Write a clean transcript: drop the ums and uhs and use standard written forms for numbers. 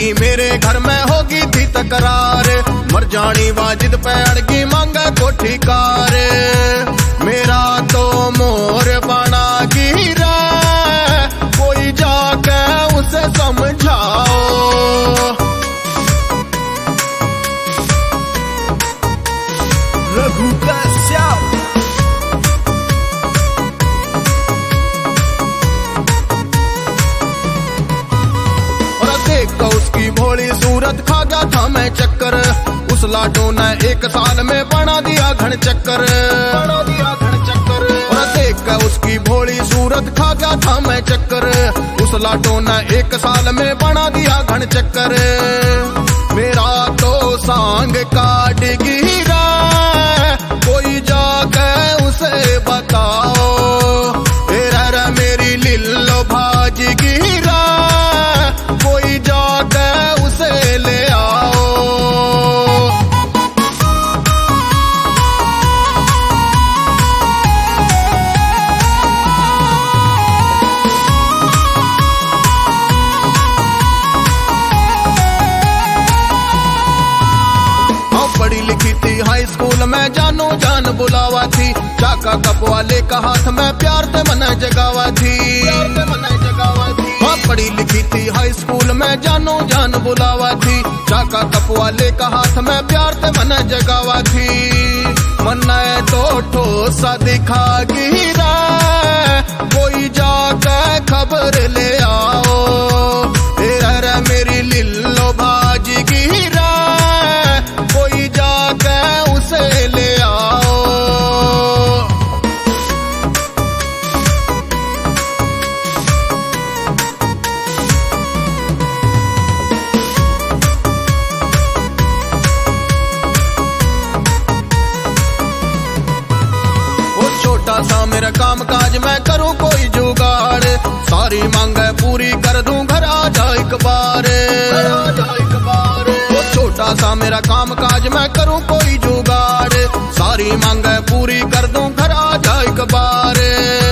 कहीं मेरे घर में होगी थी तकरार, मर जानी वाजिद पे अड़गी मांगे कोठी कार। मेरा तो मोर बना गिरा, कोई जाके उसे समझाओ। रघु कश्यप और देख उसकी भोली सूरत खा गया था मैं चक्कर, उस लाडो ने 1 साल में बना दिया घन चक्कर। और देख उसकी भोली सूरत खा गया था मैं चक्कर, उस लाडो ने 1 साल में बना दिया घन चक्कर। मेरा तो सांग काट गिरा, कोई जाके उसे बताओ। तेरा मेरी लिल्लो भाज गिरा, कोई जाके उसे ले आओ। पढ़ी लिखी थी हाई स्कूल में जानो जान बुलावा थी, चाका कप वाले का हाथ में प्यार ते मन जगावा थी। हाँ पढ़ी लिखी थी हाई स्कूल में जानो जान बुलावा थी, चाका कप वाले का हाथ में प्यार ते मन जगावा थी। मन तो ठोसा दिखा गिरा, कोई जाके खबर ले आओ। तेरा मेरी लिल्लो भाज गिरा, कोई जाके उसे ले आओ। वो छोटा सा मेरा काम काज मैं करूँ कोई जुगाड़, सारी मांगे पूरी कर दूं घर आ जा एक बार। छोटा सा मेरा काम काज मैं करूं कोई जुगाड़, सारी मांगे पूरी कर दूं घर आ जा एक बार।